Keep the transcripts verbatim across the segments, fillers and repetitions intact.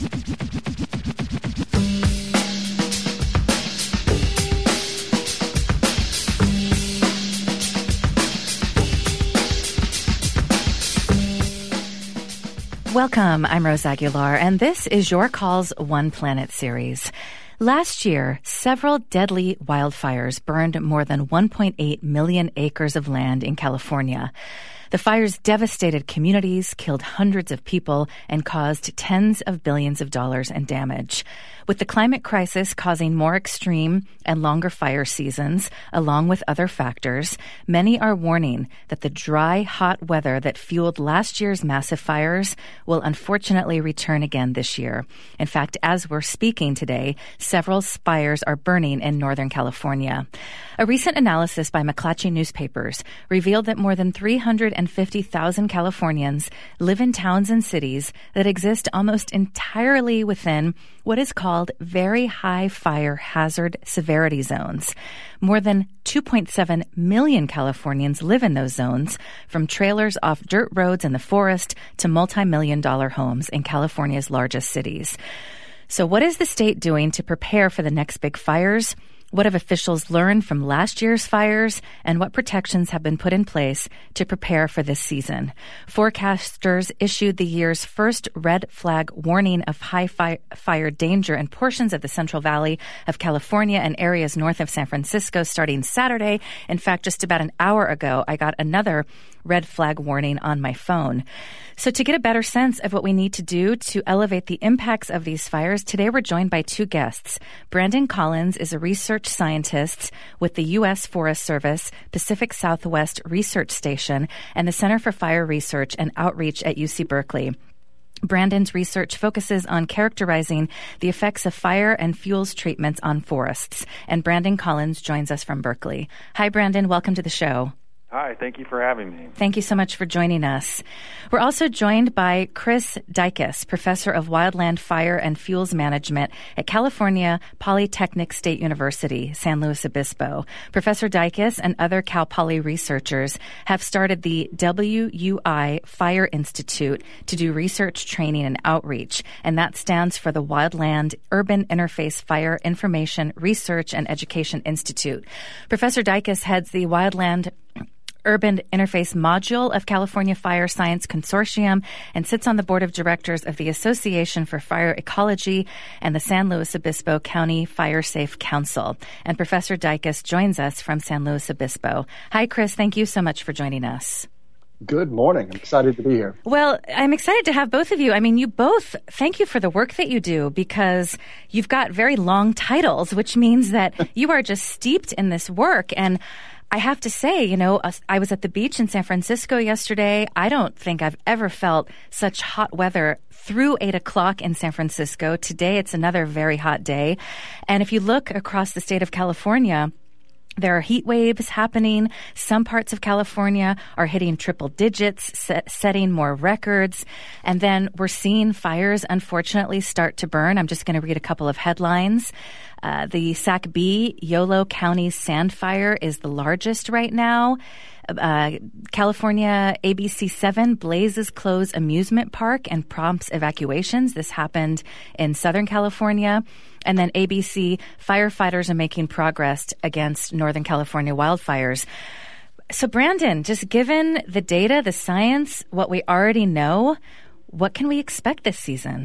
Welcome, I'm Rose Aguilar, and this is Your Call's One Planet series. Last year, several deadly wildfires burned more than one point eight million acres of land in California. The fires devastated communities, killed hundreds of people, and caused tens of billions of dollars in damage. With the climate crisis causing more extreme and longer fire seasons, along with other factors, many are warning that the dry, hot weather that fueled last year's massive fires will unfortunately return again this year. In fact, as we're speaking today, several fires are burning in Northern California. A recent analysis by McClatchy Newspapers revealed that more than three hundred fifty thousand Californians live in towns and cities that exist almost entirely within what is called very high fire hazard severity zones. More than two point seven million Californians live in those zones, from trailers off dirt roads in the forest to multi-million dollar homes in California's largest cities. So what is the state doing to prepare for the next big fires? What have officials learned from last year's fires, and what protections have been put in place to prepare for this season? Forecasters issued the year's first red flag warning of high fi- fire danger in portions of the Central Valley of California and areas north of San Francisco starting Saturday. In fact, just about an hour ago, I got another red flag warning on my phone. So to get a better sense of what we need to do to elevate the impacts of these fires, today we're joined by two guests. Brandon Collins is a research scientist with the U S Forest Service Pacific Southwest Research Station and the Center for Fire Research and Outreach at U C Berkeley. Brandon's research focuses on characterizing the effects of fire and fuels treatments on forests. And Brandon Collins joins us from Berkeley. Hi, Brandon. Welcome to the show. Hi, thank you for having me. Thank you so much for joining us. We're also joined by Chris Dicus, professor of wildland fire and fuels management at California Polytechnic State University, San Luis Obispo. Professor Dicus and other Cal Poly researchers have started the W U I Fire Institute to do research, training, and outreach, and that stands for the Wildland Urban Interface Fire Information Research and Education Institute. Professor Dicus heads the Wildland Urban Interface Module of California Fire Science Consortium and sits on the board of directors of the Association for Fire Ecology and the San Luis Obispo County Fire Safe Council. And Professor Dicus joins us from San Luis Obispo. Hi, Chris. Thank you so much for joining us. Good morning. I'm excited to be here. Well, I'm excited to have both of you. I mean, you both, thank you for the work that you do, because you've got very long titles, which means that you are just steeped in this work. And I have to say, you know, I was at the beach in San Francisco yesterday. I don't think I've ever felt such hot weather through eight o'clock in San Francisco. Today, it's another very hot day. And if you look across the state of California, there are heat waves happening. Some parts of California are hitting triple digits, set, setting more records. And then we're seeing fires, unfortunately, start to burn. I'm just going to read a couple of headlines. Uh, the Sac B, Yolo County Sand Fire is the largest right now. Uh, California A B C seven blazes close amusement park and prompts evacuations. This happened in Southern California. And then A B C, firefighters are making progress against Northern California wildfires. So, Brandon, just given the data, the science, what we already know, what can we expect this season?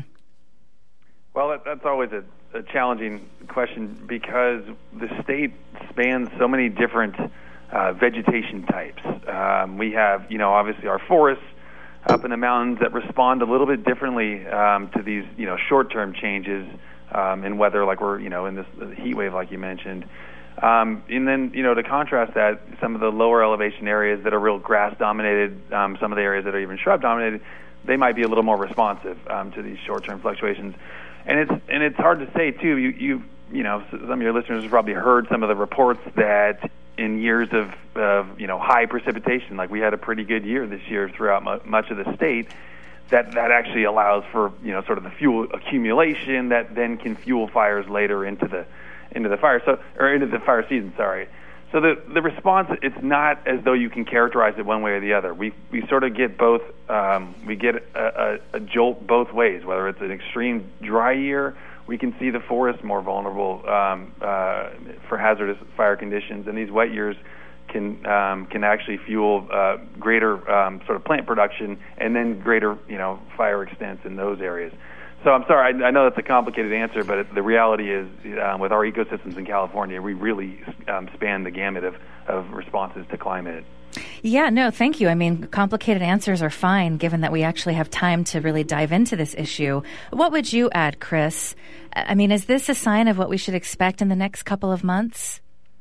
Well, that, that's always a, a challenging question, because the state spans so many different uh, vegetation types. Um, we have, you know, obviously our forests up in the mountains that respond a little bit differently um, to these, you know, short-term changes um, in weather, like we're, you know, in this heat wave, like you mentioned. Um, and then, you know, to contrast that, some of the lower elevation areas that are real grass-dominated, um, some of the areas that are even shrub-dominated, they might be a little more responsive um, to these short-term fluctuations. And it's and it's hard to say too. You you you know, some of your listeners have probably heard some of the reports that in years of, of you know high precipitation, like we had a pretty good year this year throughout mu- much of the state, that that actually allows for you know sort of the fuel accumulation that then can fuel fires later into the into the fire so or into the fire season. Sorry. So the the response, it's not as though you can characterize it one way or the other. We we sort of get both. Um, we get a, a, a jolt both ways. Whether it's an extreme dry year, we can see the forest more vulnerable um, uh, for hazardous fire conditions, and these wet years can um, can actually fuel uh, greater um, sort of plant production and then greater you know fire extents in those areas. So I'm sorry, I, I know that's a complicated answer, but it, the reality is, uh, with our ecosystems in California, we really um, span the gamut of, of responses to climate. Yeah, no, thank you. I mean, complicated answers are fine, given that we actually have time to really dive into this issue. What would you add, Chris? I mean, is this a sign of what we should expect in the next couple of months?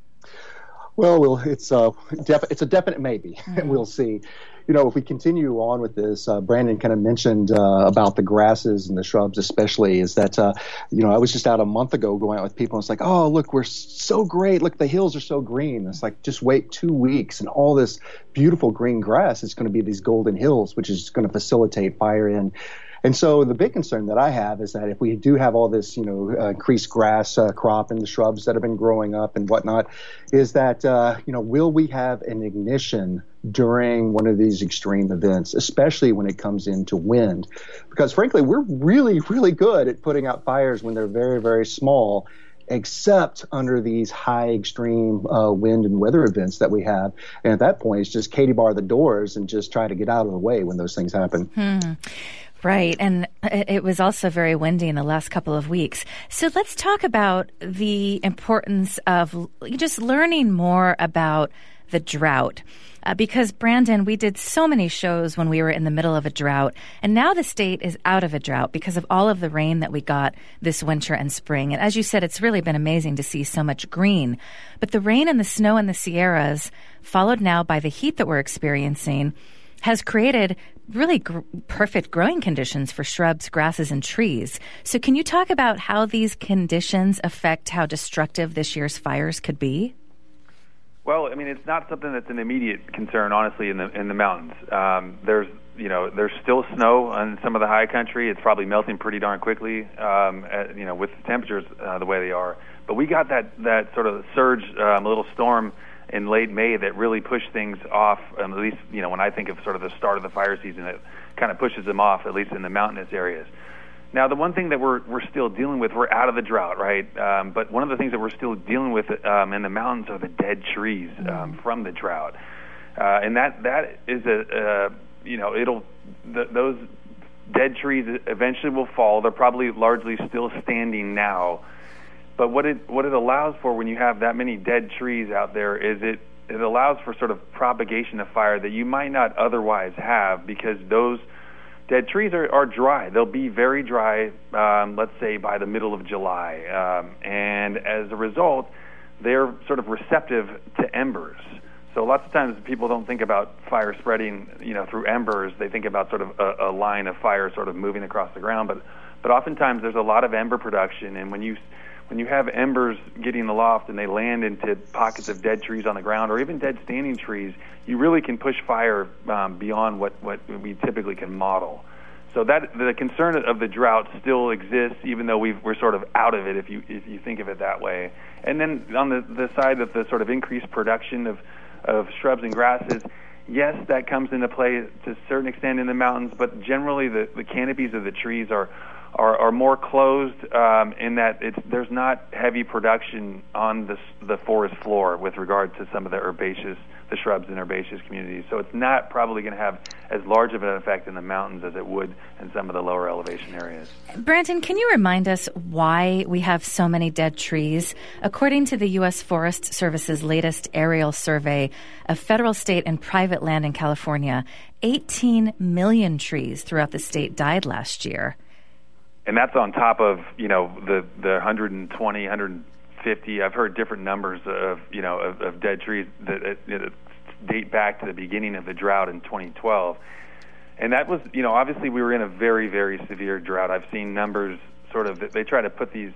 Well, well it's, uh, def- it's a definite maybe, mm-hmm. and we'll see. You know, if we continue on with this, uh, Brandon kind of mentioned uh, about the grasses and the shrubs especially, is that, uh, you know, I was just out a month ago going out with people, and it's like, oh, look, we're so great. Look, the hills are so green. It's like, just wait two weeks, and all this beautiful green grass is going to be these golden hills, which is going to facilitate fire in. And so the big concern that I have is that if we do have all this, you know, uh, increased grass uh, crop and the shrubs that have been growing up and whatnot, is that, uh, you know, will we have an ignition during one of these extreme events, especially when it comes into wind? Because frankly, we're really, really good at putting out fires when they're very, very small, except under these high extreme uh, wind and weather events that we have. And at that point, it's just Katie bar the doors and just try to get out of the way when those things happen. Hmm. Right. And it was also very windy in the last couple of weeks. So let's talk about the importance of just learning more about the drought. Uh, because, Brandon, we did so many shows when we were in the middle of a drought, and now the state is out of a drought because of all of the rain that we got this winter and spring. And as you said, it's really been amazing to see so much green. But the rain and the snow in the Sierras, followed now by the heat that we're experiencing, has created really gr- perfect growing conditions for shrubs, grasses, and trees. So can you talk about how these conditions affect how destructive this year's fires could be? Well, I mean, it's not something that's an immediate concern, honestly, in the in the mountains. Um, there's, you know, there's still snow on some of the high country. It's probably melting pretty darn quickly, um, at, you know, with the temperatures uh, the way they are. But we got that that sort of surge, um, a little storm in late May that really pushed things off. Um, at least, you know, when I think of sort of the start of the fire season, it kind of pushes them off, at least in the mountainous areas. Now, the one thing that we're we're still dealing with, we're out of the drought, right? Um, but one of the things that we're still dealing with um, in the mountains are the dead trees um, from the drought, uh, and that that is a uh, you know it'll th- those dead trees eventually will fall. They're probably largely still standing now, but what it what it allows for when you have that many dead trees out there is it it allows for sort of propagation of fire that you might not otherwise have, because those dead trees are, are dry. They'll be very dry, um, let's say, by the middle of July. Um, and as a result, they're sort of receptive to embers. So lots of times people don't think about fire spreading, you know, through embers. They think about sort of a, a line of fire sort of moving across the ground. But but oftentimes there's a lot of ember production. And when you when you have embers getting aloft and they land into pockets of dead trees on the ground, or even dead standing trees, you really can push fire um, beyond what, what we typically can model. So that the concern of the drought still exists, even though we've, we're sort of out of it, if you if you think of it that way. And then on the, the side of the sort of increased production of, of shrubs and grasses, yes, that comes into play to a certain extent in the mountains, but generally the, the canopies of the trees are are, are more closed um, in that it's, there's not heavy production on the, the forest floor with regard to some of the herbaceous, the shrubs and herbaceous communities. So it's not probably going to have as large of an effect in the mountains as it would in some of the lower elevation areas. Brandon, can you remind us why we have so many dead trees? According to the U S Forest Service's latest aerial survey of federal, state, and private land in California, eighteen million trees throughout the state died last year. And that's on top of, you know, the, the one hundred twenty, one hundred fifty. I've heard different numbers of, you know, of, of dead trees that, that date back to the beginning of the drought in twenty twelve. And that was, you know, obviously we were in a very, very severe drought. I've seen numbers sort of, they try to put these,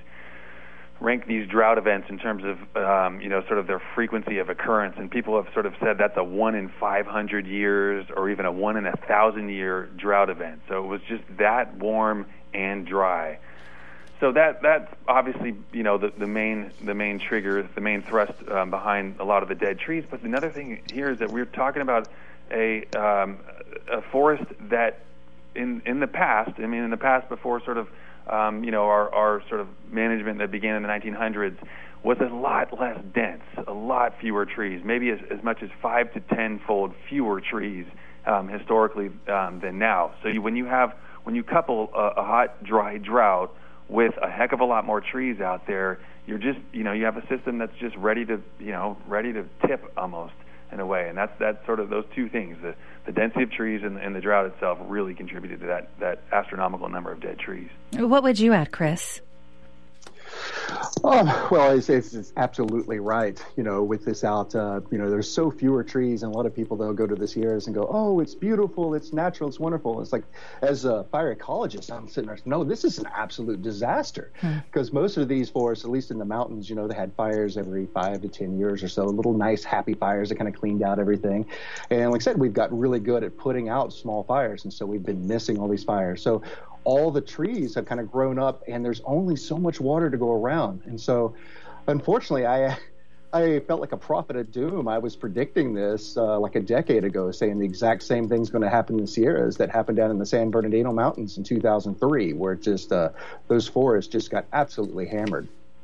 rank these drought events in terms of, um, you know, sort of their frequency of occurrence. And people have sort of said that's a one in five hundred years or even a one in a thousand year drought event. So it was just that warm and dry. so that that's obviously, you know, the, the main the main trigger, the main thrust um, behind a lot of the dead trees. But another thing here is that we're talking about a um, a forest that in in the past, I mean, in the past before sort of um, you know our our sort of management that began in the nineteen hundreds, was a lot less dense, a lot fewer trees, maybe as, as much as five to ten-fold fewer trees um, historically um, than now. So you, when you have when you couple a, a hot, dry drought with a heck of a lot more trees out there, you're just you know you have a system that's just ready to you know ready to tip almost in a way, and that's that's sort of those two things: the the density of trees and, and the drought itself really contributed to that that astronomical number of dead trees. What would you add, Chris? Oh, well, it's, it's, it's absolutely right. You know, with this out, uh, you know, there's so fewer trees, and a lot of people, they'll go to the Sierras and go, oh, it's beautiful, it's natural, it's wonderful. It's like, as a fire ecologist, I'm sitting there, no, this is an absolute disaster. Because hmm. most of these forests, at least in the mountains, you know, they had fires every five to ten years or so, little nice, happy fires that kind of cleaned out everything. And like I said, we've got really good at putting out small fires, and so we've been missing all these fires. So all the trees have kind of grown up, and there's only so much water to go around. And so, unfortunately, I I felt like a prophet of doom. I was predicting this uh, like a decade ago, saying the exact same thing's going to happen in the Sierras that happened down in the San Bernardino Mountains in two thousand three, where it just uh, those forests just got absolutely hammered.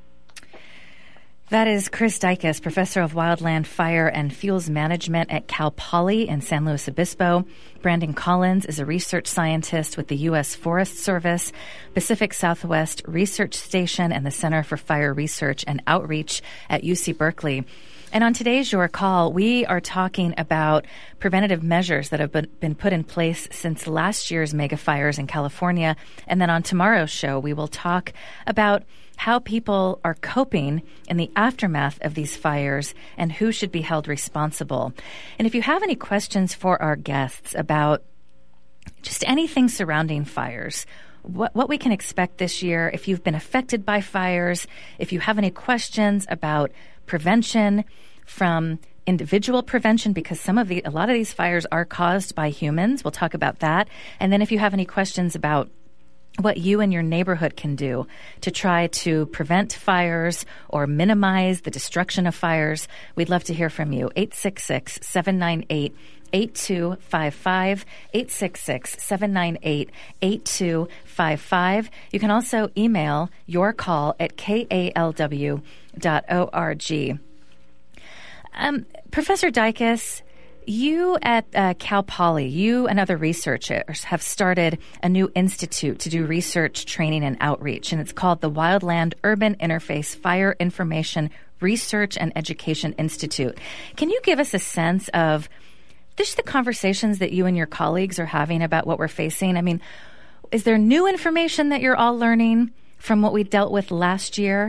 That is Chris Dicus, professor of wildland fire and fuels management at Cal Poly in San Luis Obispo. Brandon Collins is a research scientist with the U S Forest Service, Pacific Southwest Research Station, and the Center for Fire Research and Outreach at U C Berkeley. And on today's Your Call, we are talking about preventative measures that have been, been put in place since last year's mega fires in California. And then on tomorrow's show, we will talk about how people are coping in the aftermath of these fires and who should be held responsible. And if you have any questions for our guests about just anything surrounding fires, what, what we can expect this year, if you've been affected by fires, if you have any questions about prevention from individual prevention, because some of the, a lot of these fires are caused by humans. We'll talk about that. And then if you have any questions about what you and your neighborhood can do to try to prevent fires or minimize the destruction of fires, we'd love to hear from you. eight six six, seven nine eight, eight two five five, eight six six, seven nine eight, eight two five five. You can also email your call at k a l w dot org. Um, Professor Dicus, you at uh, Cal Poly, you and other researchers have started a new institute to do research, training, and outreach, and it's called the Wildland Urban Interface Fire Information Research and Education Institute. Can you give us a sense of just the conversations that you and your colleagues are having about what we're facing? I mean, is there new information that you're all learning from what we dealt with last year?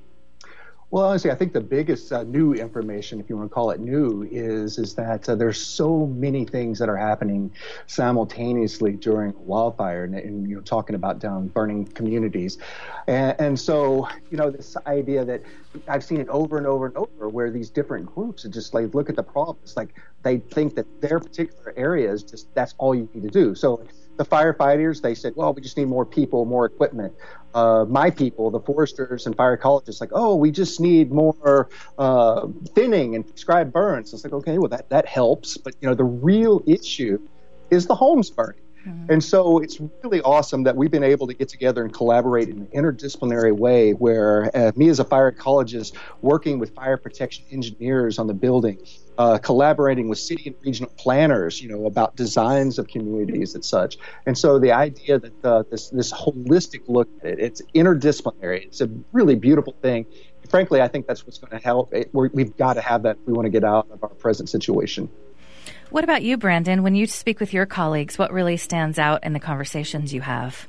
Well, honestly, I think the biggest uh, new information, if you want to call it new, is is that uh, there's so many things that are happening simultaneously during wildfire, and, and you know, talking about down burning communities, and, and so you know this idea that I've seen it over and over and over, where these different groups just like look at the problem, it's like they think that their particular area is just that's all you need to do. So the firefighters, they said, well, we just need more people, more equipment. Uh, my people, the foresters and fire ecologists, like, oh, we just need more uh, thinning and prescribed burns. So it's like, okay, well, that, that helps. But, you know, the real issue is the homes burning. Mm-hmm. And so it's really awesome that we've been able to get together and collaborate in an interdisciplinary way where uh, me as a fire ecologist working with fire protection engineers on the building, uh, collaborating with city and regional planners, you know, about designs of communities and such. And so the idea that uh, this, this holistic look at it, it's interdisciplinary. It's a really beautiful thing. And frankly, I think that's what's going to help. It, we're, we've got to have that if we want to get out of our present situation. What about you, Brandon? When you speak with your colleagues, what really stands out in the conversations you have?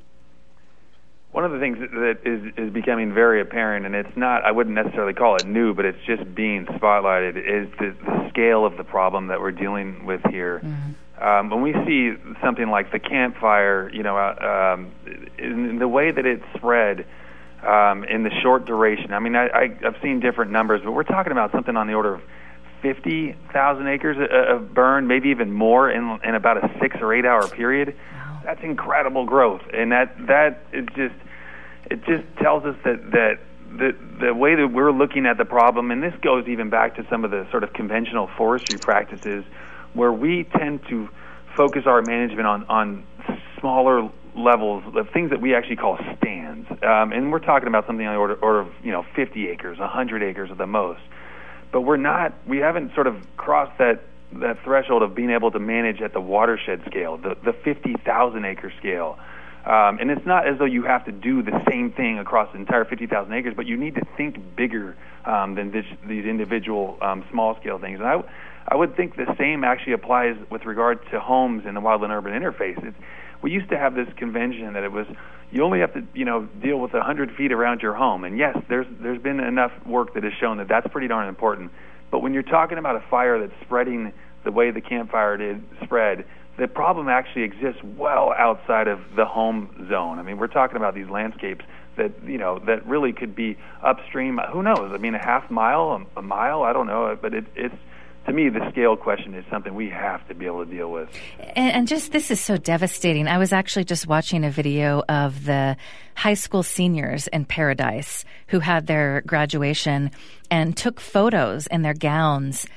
One of the things that is, is becoming very apparent, and it's not, I wouldn't necessarily call it new, but it's just being spotlighted, is the, the scale of the problem that we're dealing with here. Mm-hmm. Um, when we see something like the Camp Fire, you know, uh, um, in the way that it spread um, in the short duration, I mean, I, I, I've seen different numbers, but we're talking about something on the order of fifty thousand acres of burn, maybe even more in in about a six or eight hour period. Wow. That's incredible growth, and that that is just, it just tells us that that the the way that we're looking at the problem, and this goes even back to some of the sort of conventional forestry practices, where we tend to focus our management on on smaller levels of things that we actually call stands, um, and we're talking about something on the order, order of you know fifty acres, one hundred acres at the most. But we're not, we haven't sort of crossed that that threshold of being able to manage at the watershed scale, the the fifty thousand acre scale. Um, and it's not as though you have to do the same thing across the entire fifty thousand acres, but you need to think bigger um, than this, these individual um, small scale things. And I, I would think the same actually applies with regard to homes and the wildland-urban interface. It's, we used to have this convention that it was you only have to you know deal with one hundred feet around your home, and yes, there's there's been enough work that has shown that that's pretty darn important. But when you're talking about a fire that's spreading the way the campfire did spread, the problem actually exists well outside of the home zone. I mean, we're talking about these landscapes that you know that really could be upstream. Who knows? I mean, a half mile, a, a mile. I don't know, but it, it's. To me, the scale question is something we have to be able to deal with. And, and just this is so devastating. I was actually just watching a video of the high school seniors in Paradise who had their graduation and took photos in their gowns,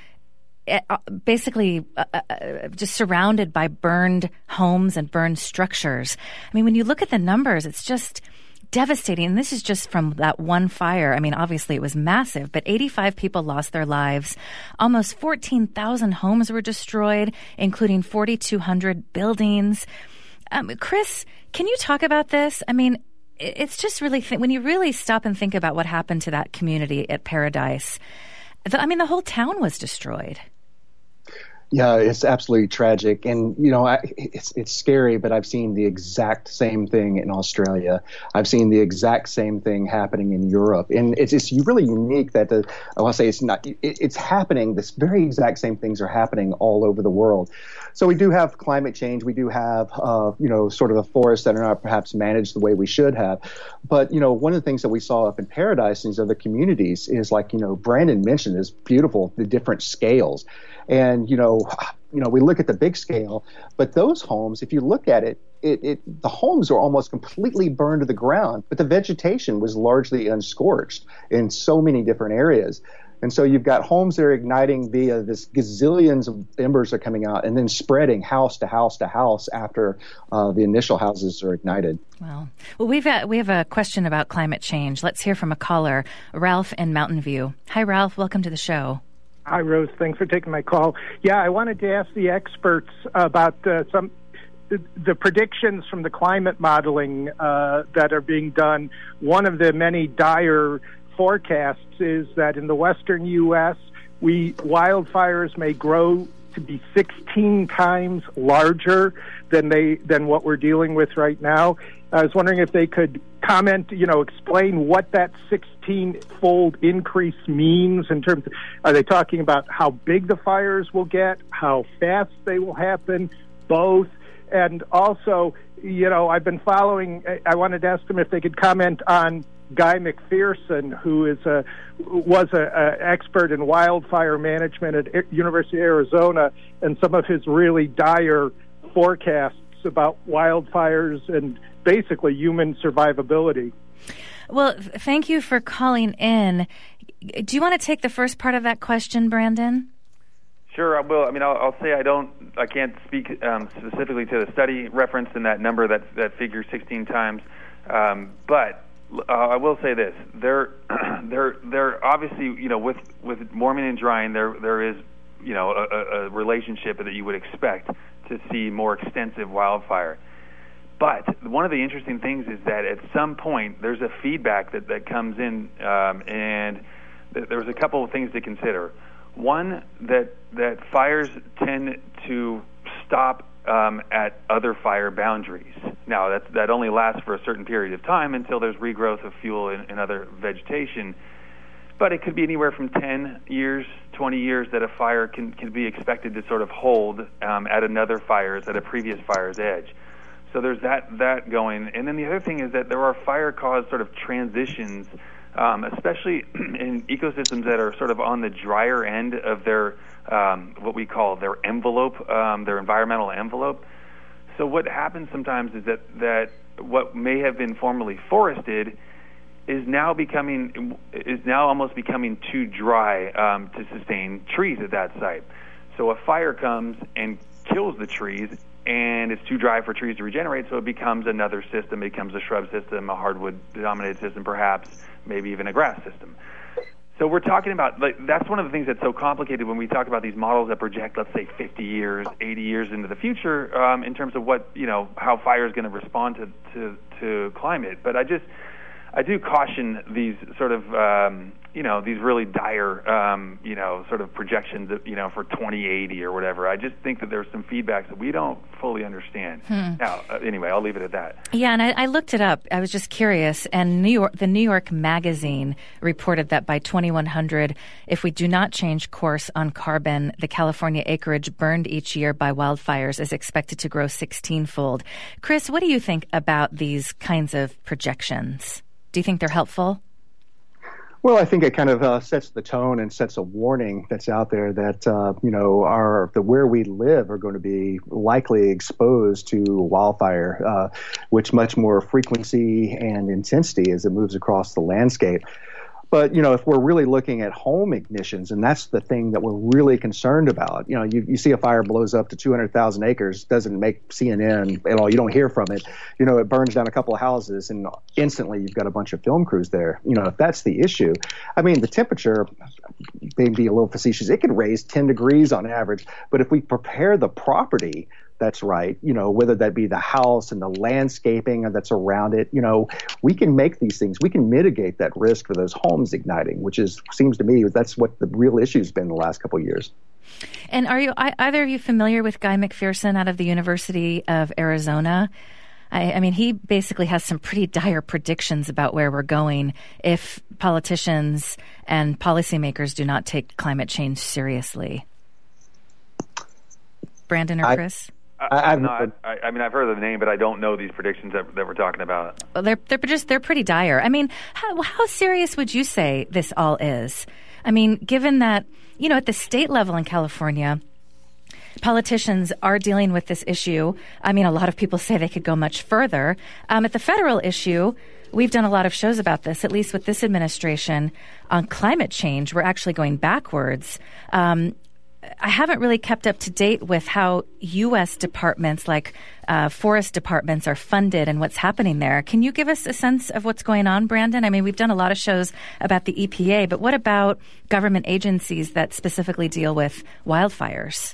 basically uh, uh, just surrounded by burned homes and burned structures. I mean, when you look at the numbers, it's just devastating. And this is just from that one fire. I mean, obviously it was massive, but eighty-five people lost their lives. Almost fourteen thousand homes were destroyed, including forty-two hundred buildings. Um, Chris, can you talk about this? I mean, it's just really, th- when you really stop and think about what happened to that community at Paradise, the, I mean, the whole town was destroyed. Yeah, it's absolutely tragic, and you know, I, it's it's scary. But I've seen the exact same thing in Australia. I've seen the exact same thing happening in Europe, and it's it's really unique that the I want to say it's not it, it's happening. This very exact same things are happening all over the world. So we do have climate change. We do have uh, you know sort of the forests that are not perhaps managed the way we should have. But you know, one of the things that we saw up in Paradise and these other communities is, like you know Brandon mentioned, is beautiful, the different scales. And, you know, you know, we look at the big scale, but those homes, if you look at it, it, it the homes are almost completely burned to the ground, but the vegetation was largely unscorched in so many different areas. And so you've got homes that are igniting via this gazillions of embers are coming out and then spreading house to house to house after uh, the initial houses are ignited. Wow. Well, we've got, we have a question about climate change. Let's hear from a caller, Ralph in Mountain View. Hi, Ralph. Welcome to the show. Hi, Rose. Thanks for taking my call. Yeah, I wanted to ask the experts about uh, some the, the predictions from the climate modeling uh, that are being done. One of the many dire forecasts is that in the western U S, we wildfires may grow to be sixteen times larger than they than what we're dealing with right now. I was wondering if they could comment, you know, explain what that sixteen-fold increase means in terms of, are they talking about how big the fires will get, how fast they will happen, both? And also, you know, I've been following, I wanted to ask them if they could comment on Guy McPherson, who is a was a, a expert in wildfire management at University of Arizona, and some of his really dire forecasts about wildfires and basically human survivability. Well, thank you for calling in. Do you want to take the first part of that question, Brandon? Sure, I will. I mean, I'll, I'll say I don't, I can't speak um, specifically to the study referenced in that number, that that figure sixteen times, um, but uh, I will say this: there, there, there. Obviously, you know, with with warming and drying, there there is, you know, a, a relationship that you would expect to see more extensive wildfire. But one of the interesting things is that at some point there's a feedback that, that comes in, um, and th- there's a couple of things to consider. One, that that fires tend to stop um, at other fire boundaries. Now, that that only lasts for a certain period of time until there's regrowth of fuel and, and other vegetation. But it could be anywhere from ten years, twenty years that a fire can, can be expected to sort of hold um, at another fire's, at a previous fire's edge. So there's that that going. And then the other thing is that there are fire-caused sort of transitions, um, especially in ecosystems that are sort of on the drier end of their, um, what we call their envelope, um, their environmental envelope. So what happens sometimes is that, that what may have been formerly forested is now becoming is now almost becoming too dry um, to sustain trees at that site. So a fire comes and kills the trees, and it's too dry for trees to regenerate, so it becomes another system. It becomes a shrub system, a hardwood-dominated system, perhaps, maybe even a grass system. So we're talking about, like, that's one of the things that's so complicated when we talk about these models that project, let's say, fifty years, eighty years into the future um, in terms of what, you know, how fire is going to respond to, to, to climate. But I just, I do caution these sort of, um, you know, these really dire, um, you know, sort of projections, that, you know, for twenty eighty or whatever. I just think that there's some feedbacks that we don't fully understand. Hmm. Now, uh, anyway, I'll leave it at that. Yeah, and I, I looked it up. I was just curious, and New York, the New York Magazine reported that by twenty-one hundred, if we do not change course on carbon, the California acreage burned each year by wildfires is expected to grow sixteen-fold. Chris, what do you think about these kinds of projections? Do you think they're helpful? Well, I think it kind of uh, sets the tone and sets a warning that's out there that, uh, you know, our the where we live are going to be likely exposed to wildfire, uh, which much more frequency and intensity as it moves across the landscape. But, you know, if we're really looking at home ignitions, and that's the thing that we're really concerned about, you know, you, you see a fire blows up to two hundred thousand acres, doesn't make C N N at all. You don't hear from it. You know, it burns down a couple of houses and instantly you've got a bunch of film crews there. You know, if that's the issue, I mean, the temperature, maybe a little facetious, it could raise ten degrees on average. But if we prepare the property that's right, you know, whether that be the house and the landscaping that's around it, you know, we can make these things, we can mitigate that risk for those homes igniting, which is, seems to me, that's what the real issue has been the last couple of years. And are you, either of you familiar with Guy McPherson out of the University of Arizona? I, I mean, he basically has some pretty dire predictions about where we're going if politicians and policymakers do not take climate change seriously. Brandon or Chris? I, I, I'm not. I, I mean, I've heard of the name, but I don't know these predictions that, that we're talking about. Well, they're they're just they're pretty dire. I mean, how how serious would you say this all is? I mean, given that, you know, at the state level in California, politicians are dealing with this issue. I mean, a lot of people say they could go much further. Um, at the federal issue, we've done a lot of shows about this, at least with this administration, on climate change. We're actually going backwards. Um, I haven't really kept up to date with how U S departments like uh, forest departments are funded and what's happening there. Can you give us a sense of what's going on, Brandon? I mean, we've done a lot of shows about the E P A, but what about government agencies that specifically deal with wildfires?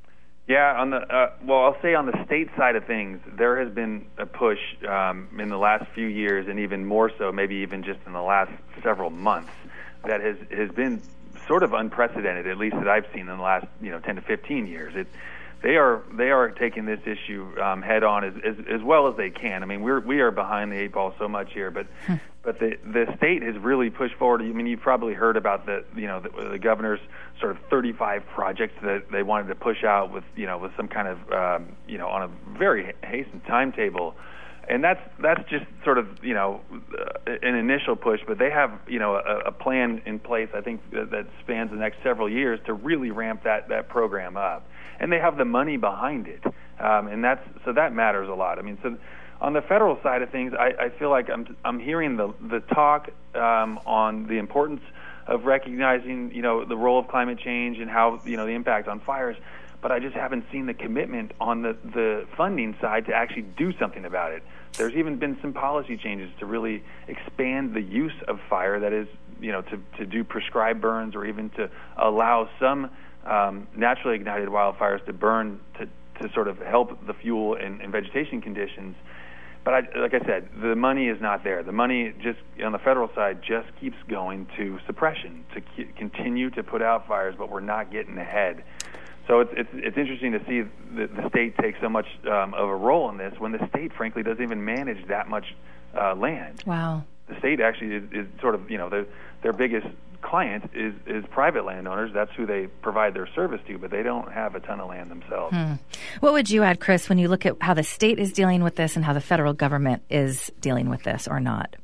Yeah, on the uh, well, I'll say on the state side of things, there has been a push um, in the last few years, and even more so, maybe even just in the last several months, that has has been sort of unprecedented, at least that I've seen in the last, you know, ten to fifteen years. It, they are they are taking this issue um, head on as, as as well as they can. I mean, we're we are behind the eight ball so much here, but hmm. but the the state has really pushed forward. I mean, you've probably heard about the you know the, the governor's sort of thirty-five projects that they wanted to push out with you know with some kind of um, you know on a very hastened timetable. And that's that's just sort of you know uh, an initial push, but they have you know a, a plan in place. I think that, that spans the next several years to really ramp that, that program up, and they have the money behind it, um, and that's so that matters a lot. I mean, so on the federal side of things, I, I feel like I'm I'm hearing the the talk um, on the importance of recognizing you know the role of climate change and how you know the impact on fires. But I just haven't seen the commitment on the, the funding side to actually do something about it. There's even been some policy changes to really expand the use of fire, that is, you know, to, to do prescribed burns or even to allow some um, naturally ignited wildfires to burn to, to sort of help the fuel and, and vegetation conditions. But I, like I said, the money is not there. The money just on the federal side just keeps going to suppression, to c- continue to put out fires, but we're not getting ahead. So it's it's it's interesting to see the, the state take so much um, of a role in this when the state, frankly, doesn't even manage that much uh, land. Wow. The state actually is, is sort of, you know, their their biggest client is, is private landowners. That's who they provide their service to, but they don't have a ton of land themselves. Hmm. What would you add, Chris, when you look at how the state is dealing with this and how the federal government is dealing with this or not?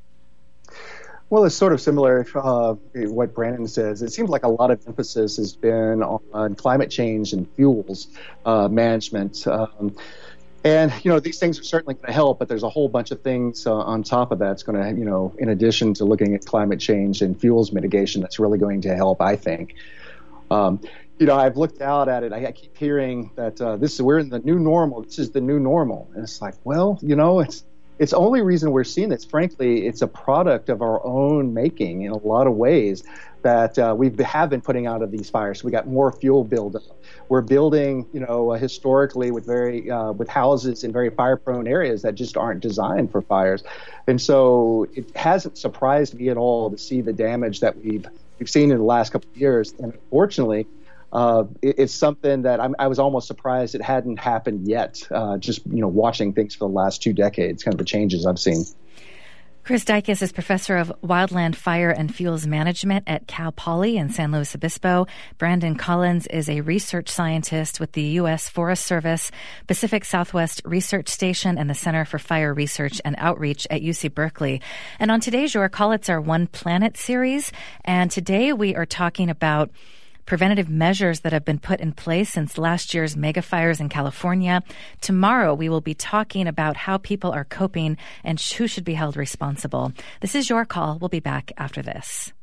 Well, it's sort of similar to uh, what Brandon says. It seems like a lot of emphasis has been on, on climate change and fuels uh, management. Um, And, you know, these things are certainly going to help, but there's a whole bunch of things uh, on top of that that's going to, you know, in addition to looking at climate change and fuels mitigation, that's really going to help, I think. Um, you know, I've looked out at it. I, I keep hearing that uh, this is, we're in the new normal. This is the new normal. And it's like, well, you know, it's it's the only reason we're seeing this. Frankly, it's a product of our own making in a lot of ways that uh, we have been putting out of these fires. We got more fuel buildup. We're building, you know, uh, historically with very uh, with houses in very fire-prone areas that just aren't designed for fires, and so it hasn't surprised me at all to see the damage that we've we've seen in the last couple of years. And unfortunately, uh, it, it's something that I'm, I was almost surprised it hadn't happened yet. Uh, just you know, watching things for the last two decades, kind of the changes I've seen. Chris Dykes is professor of wildland fire and fuels management at Cal Poly in San Luis Obispo. Brandon Collins is a research scientist with the U S Forest Service, Pacific Southwest Research Station, and the Center for Fire Research and Outreach at U C Berkeley. And on today's Your Call, it's our One Planet series. And today we are talking about preventative measures that have been put in place since last year's mega fires in California. Tomorrow, we will be talking about how people are coping and who should be held responsible. This is Your Call. We'll be back after this.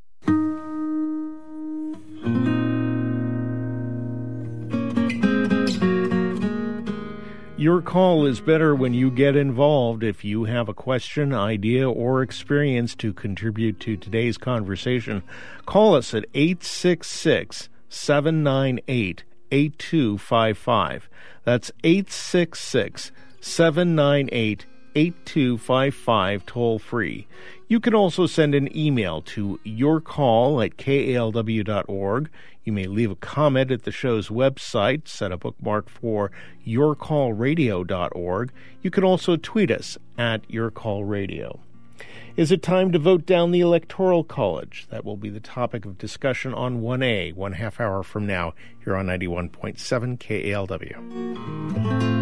Your call is better when you get involved. If you have a question, idea, or experience to contribute to today's conversation, call us at eight six six, seven nine eight, eight two five five. That's eight six six, seven nine eight, eight two five five, toll free. You can also send an email to yourcall at k a l w dot org. You may leave a comment at the show's website, set a bookmark for your call radio dot org. You can also tweet us at yourcallradio. Is it time to vote down the Electoral College? That will be the topic of discussion on one A, one half hour from now, here on ninety-one point seven K A L W.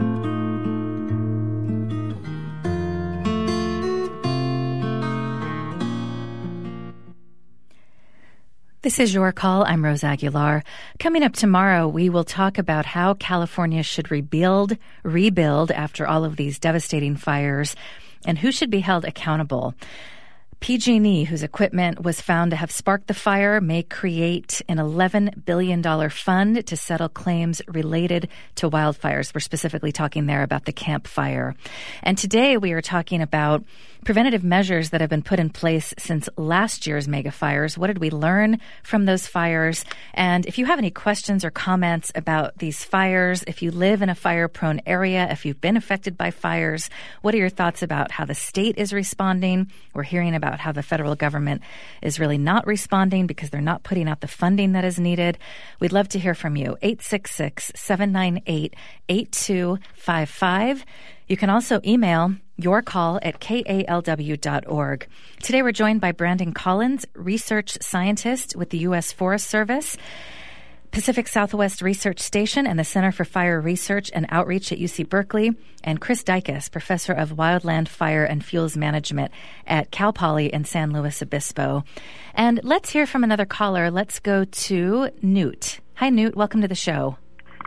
This is Your Call. I'm Rose Aguilar. Coming up tomorrow, we will talk about how California should rebuild, rebuild after all of these devastating fires, and who should be held accountable. P G and E, whose equipment was found to have sparked the fire, may create an eleven billion dollars fund to settle claims related to wildfires. We're specifically talking there about the Camp Fire. And today we are talking about preventative measures that have been put in place since last year's mega fires. What did we learn from those fires? And if you have any questions or comments about these fires, if you live in a fire-prone area, if you've been affected by fires, what are your thoughts about how the state is responding? We're hearing about how the federal government is really not responding because they're not putting out the funding that is needed. We'd love to hear from you. eight six six, seven nine eight, eight two five five. You can also email your call at k a l w dot org. Today we're joined by Brandon Collins, research scientist with the U S Forest Service, Pacific Southwest Research Station, and the Center for Fire Research and Outreach at U C Berkeley, and Chris Dykes, professor of wildland fire and fuels management at Cal Poly in San Luis Obispo. And let's hear from another caller. Let's go to Newt. Hi, Newt. Welcome to the show.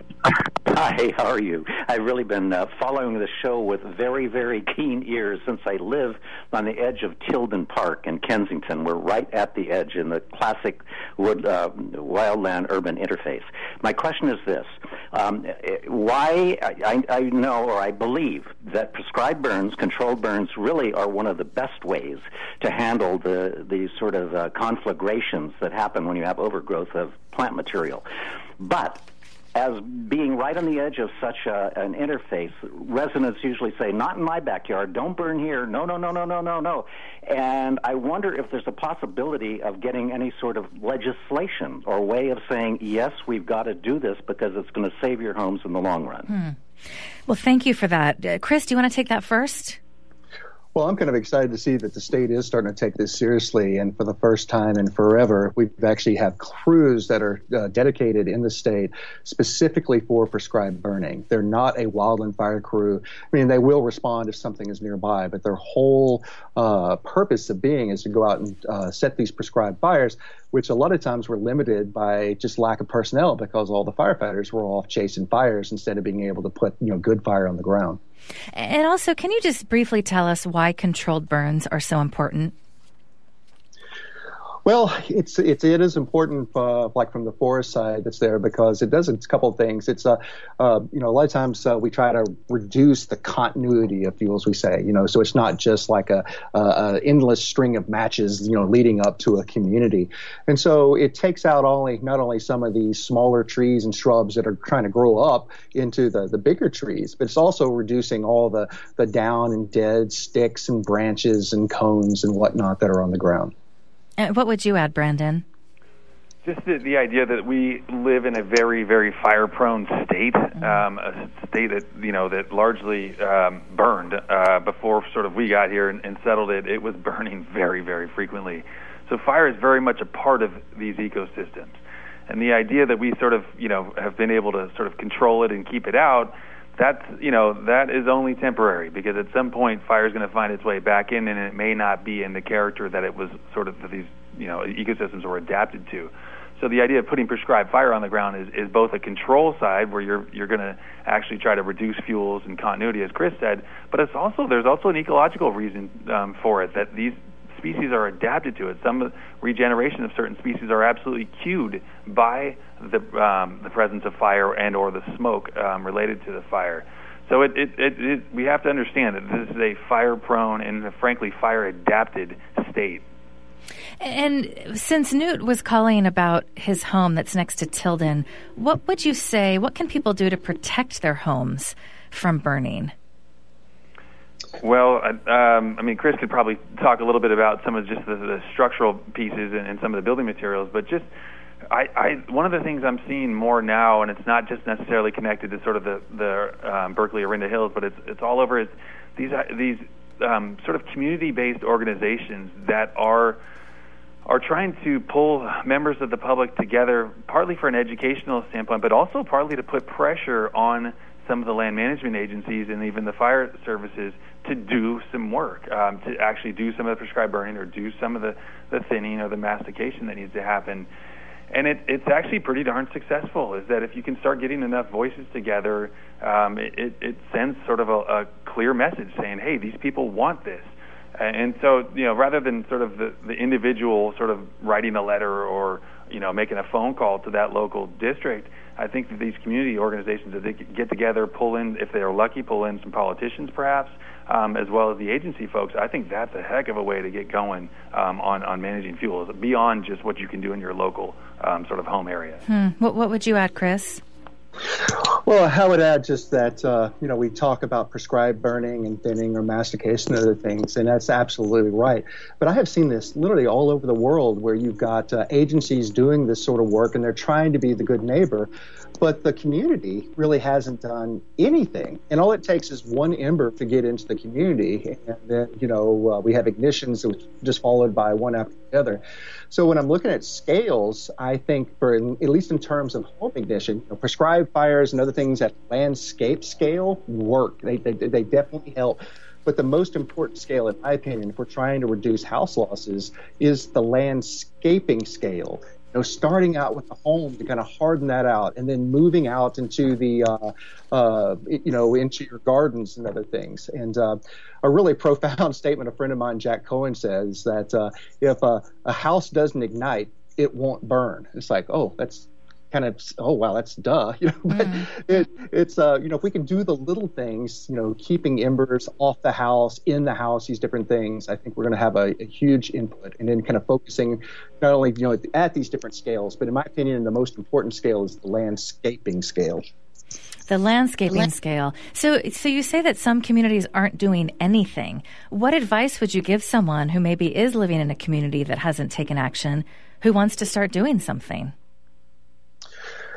Hi, how are you? I've really been uh, following the show with very, very keen ears since I live on the edge of Tilden Park in Kensington. We're right at the edge in the classic wood uh, wildland-urban interface. My question is this. Um, why, I, I know or I believe that prescribed burns, controlled burns, really are one of the best ways to handle the, the sort of uh, conflagrations that happen when you have overgrowth of plant material. But as being right on the edge of such a, an interface, residents usually say, not in my backyard, don't burn here, no, no, no, no, no, no, no. And I wonder if there's a possibility of getting any sort of legislation or way of saying, yes, we've got to do this because it's going to save your homes in the long run. Hmm. Well, thank you for that. Uh, Chris, do you want to take that first? Well, I'm kind of excited to see that the state is starting to take this seriously, and for the first time in forever, we actually have crews that are uh, dedicated in the state specifically for prescribed burning. They're not a wildland fire crew. I mean, they will respond if something is nearby, but their whole uh, purpose of being is to go out and uh, set these prescribed fires, which a lot of times were limited by just lack of personnel because all the firefighters were off chasing fires instead of being able to put, you know, good fire on the ground. And also, can you just briefly tell us why controlled burns are so important? Well, it's it's it is important, uh, like from the forest side that's there, because it does a couple of things. It's uh, uh you know a lot of times uh, we try to reduce the continuity of fuels. We say you know so it's not just like a, a, a endless string of matches you know leading up to a community, and so it takes out only not only some of these smaller trees and shrubs that are trying to grow up into the the bigger trees, but it's also reducing all the the down and dead sticks and branches and cones and whatnot that are on the ground. And what would you add, Brandon? Just the, the idea that we live in a very, very fire-prone state, um, a state that you know that largely um, burned uh, before sort of we got here and, and settled it. It was burning very, very frequently. So fire is very much a part of these ecosystems, and the idea that we sort of you know have been able to sort of control it and keep it out. That's, you know, that is only temporary, because at some point fire is going to find its way back in, and it may not be in the character that it was sort of that these, you know, ecosystems were adapted to. So the idea of putting prescribed fire on the ground is, is both a control side, where you're you're going to actually try to reduce fuels and continuity, as Chris said, but it's also there's also an ecological reason um, for it, that these species are adapted to it. Some regeneration of certain species are absolutely cued by the um, the presence of fire and or the smoke um, related to the fire. So it, it, it, it we have to understand that this is a fire-prone and, frankly, fire-adapted state. And since Newt was calling about his home that's next to Tilden, what would you say, what can people do to protect their homes from burning? Well, um, I mean, Chris could probably talk a little bit about some of just the, the structural pieces and, and some of the building materials, but just I, I, one of the things I'm seeing more now, and it's not just necessarily connected to sort of the, the um, Berkeley Orinda Hills, but it's it's all over. It's these these um, sort of community-based organizations that are are trying to pull members of the public together, partly for an educational standpoint, but also partly to put pressure on some of the land management agencies and even the fire services to do some work, um, to actually do some of the prescribed burning or do some of the, the thinning or the mastication that needs to happen. And it, it's actually pretty darn successful, is that if you can start getting enough voices together, um, it, it, it sends sort of a, a clear message saying, hey, these people want this. And so, you know, rather than sort of the, the individual sort of writing a letter or, you know, making a phone call to that local district, I think that these community organizations, that they get together, pull in, if they're lucky, pull in some politicians perhaps, um, as well as the agency folks. I think that's a heck of a way to get going um, on, on managing fuels, beyond just what you can do in your local um, sort of home area. Hmm. What, what would you add, Chris? Well, I would add just that, uh, you know, we talk about prescribed burning and thinning or mastication and other things, and that's absolutely right. But I have seen this literally all over the world, where you've got uh, agencies doing this sort of work, and they're trying to be the good neighbor, but the community really hasn't done anything. And all it takes is one ember to get into the community, and then, you know, uh, we have ignitions just followed by one after the other. So when I'm looking at scales, I think for at least in terms of home ignition, you know, prescribed fires and other things at landscape scale work. They, they they definitely help. But the most important scale, in my opinion, if we're trying to reduce house losses, is the landscaping scale. You know, starting out with the home to kind of harden that out, and then moving out into the, uh, uh, you know, into your gardens and other things. And uh, a really profound statement a friend of mine, Jack Cohen, says that uh, if a, a house doesn't ignite, it won't burn. It's like, oh, that's kind of, oh, wow, that's duh. You know, but mm. it, it's, uh, you know, if we can do the little things, you know, keeping embers off the house, in the house, these different things, I think we're going to have a, a huge input. And then kind of focusing not only, you know, at, at these different scales, but in my opinion, the most important scale is the landscaping scale. The landscaping Land- scale. So, so you say that some communities aren't doing anything. What advice would you give someone who maybe is living in a community that hasn't taken action, who wants to start doing something?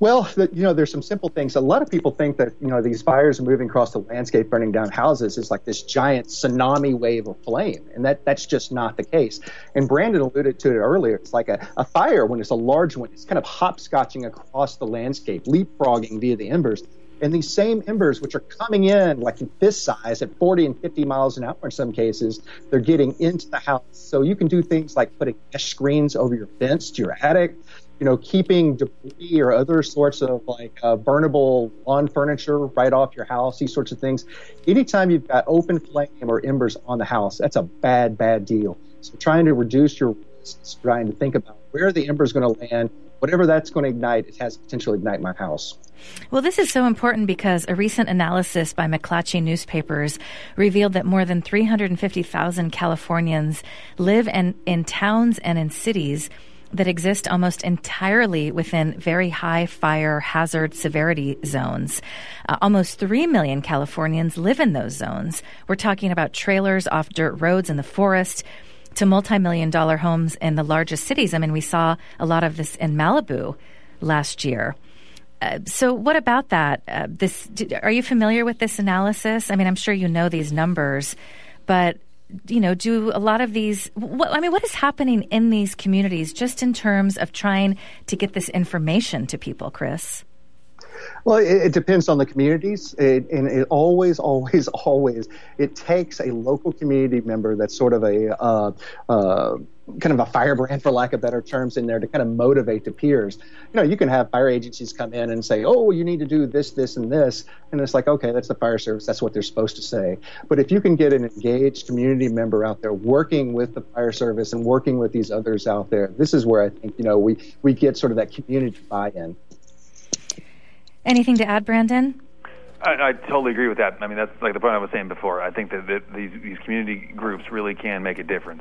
Well, the, you know, there's some simple things. A lot of people think that, you know, these fires are moving across the landscape, burning down houses is like this giant tsunami wave of flame. And that, that's just not the case. And Brandon alluded to it earlier. It's like a, a fire, when it's a large one, it's kind of hopscotching across the landscape, leapfrogging via the embers. And these same embers, which are coming in like in fist size at forty and fifty miles an hour in some cases, they're getting into the house. So you can do things like putting mesh screens over your fence to your attic, you know, keeping debris or other sorts of like uh, burnable lawn furniture right off your house, these sorts of things. Anytime you've got open flame or embers on the house, that's a bad, bad deal. So trying to reduce your risks, trying to think about where the ember is going to land, whatever that's going to ignite, it has potential to ignite my house. Well, this is so important because a recent analysis by McClatchy Newspapers revealed that more than three hundred fifty thousand Californians live in, in towns and in cities that exist almost entirely within very high fire hazard severity zones. Uh, almost three million Californians live in those zones. We're talking about trailers off dirt roads in the forest to multi-million dollar homes in the largest cities. I mean, we saw a lot of this in Malibu last year. Uh, so what about that? Uh, this, do, are you familiar with this analysis? I mean, I'm sure you know these numbers, but, you know, do a lot of these, what, I mean, what is happening in these communities just in terms of trying to get this information to people, Chris? Well, it, it depends on the communities, it, and it always, always, always, it takes a local community member that's sort of a uh, uh, kind of a firebrand, for lack of better terms, in there to kind of motivate the peers. You know, you can have fire agencies come in and say, oh, you need to do this, this, and this, and it's like, okay, that's the fire service, that's what they're supposed to say. But if you can get an engaged community member out there working with the fire service and working with these others out there, this is where I think, you know, we, we get sort of that community buy-in. Anything to add, Brandon? I, I totally agree with that. I mean, that's like the point I was saying before. I think that, that these, these community groups really can make a difference.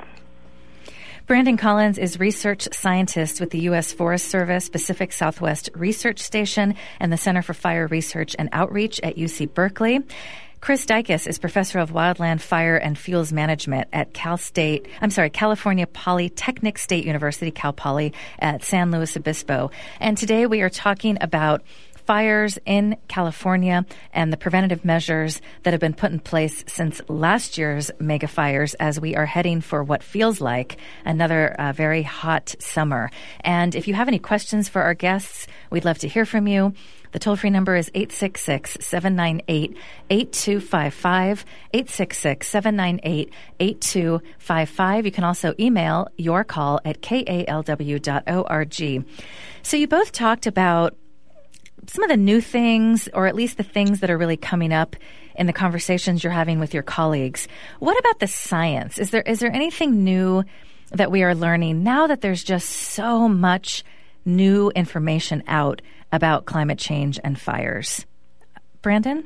Brandon Collins is research scientist with the U S Forest Service Pacific Southwest Research Station and the Center for Fire Research and Outreach at U C Berkeley. Chris Dykes is professor of wildland fire and fuels management at Cal State, I'm sorry, California Polytechnic State University, Cal Poly, at San Luis Obispo. And today we are talking about fires in California and the preventative measures that have been put in place since last year's mega fires as we are heading for what feels like another uh, very hot summer. And if you have any questions for our guests, we'd love to hear from you. The toll-free number is eight six six, seven nine eight, eight two five five, eight six six, seven nine eight, eight two five five. You can also email your call at k a l w dot org. So you both talked about some of the new things, or at least the things that are really coming up in the conversations you're having with your colleagues. What about the science? Is there is there anything new that we are learning now that there's just so much new information out about climate change and fires? Brandon?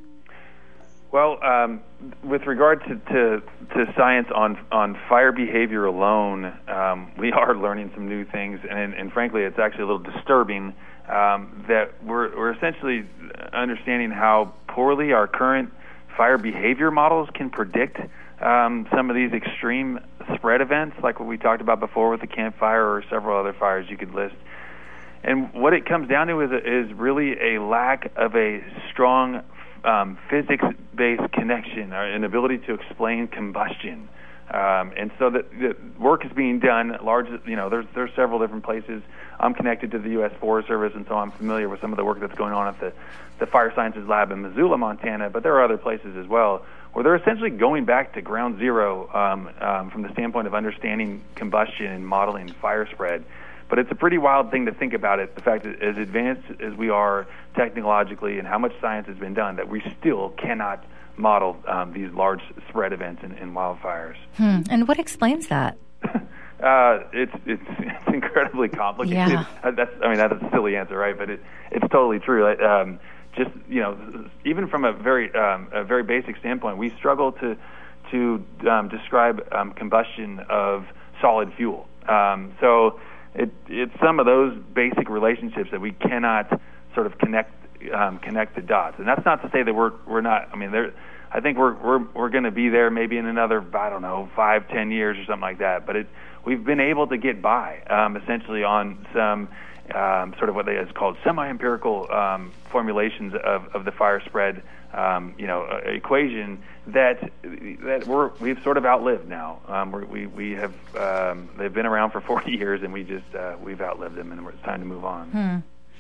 Well, um, with regard to, to, to science on on fire behavior alone, um, we are learning some new things, and, and frankly, it's actually a little disturbing um, that we're, we're essentially understanding how poorly our current fire behavior models can predict um, some of these extreme spread events, like what we talked about before with the Camp Fire or several other fires you could list. And what it comes down to is, is really a lack of a strong um, physics-based connection, or an ability to explain combustion. Um, and so the, the work is being done large, you know, there's there's several different places. I'm connected to the U S Forest Service, and so I'm familiar with some of the work that's going on at the, the Fire Sciences Lab in Missoula, Montana, but there are other places as well where they're essentially going back to ground zero um, um, from the standpoint of understanding combustion and modeling fire spread. But it's a pretty wild thing to think about it, the fact that as advanced as we are technologically and how much science has been done, that we still cannot model um, these large spread events in, in wildfires. Hmm. And what explains that? uh, it's, it's it's incredibly complicated. Yeah. That's I mean that's a silly answer, right? But it, it's totally true. Um, just you know, even from a very um, a very basic standpoint, we struggle to to um, describe um, combustion of solid fuel. Um, so it, it's some of those basic relationships that we cannot sort of connect um, connect the dots. And that's not to say that we're we're not. I mean, there I think we're we're we're going to be there maybe in another, I don't know, five, ten years or something like that. But it, we've been able to get by um, essentially on some um, sort of what is called semi-empirical um, formulations of, of the fire spread, um, you know, uh, equation that that we're we've sort of outlived now. Um, we're, we we have um, they've been around for forty years, and we just uh, we've outlived them, and it's time to move on. Hmm.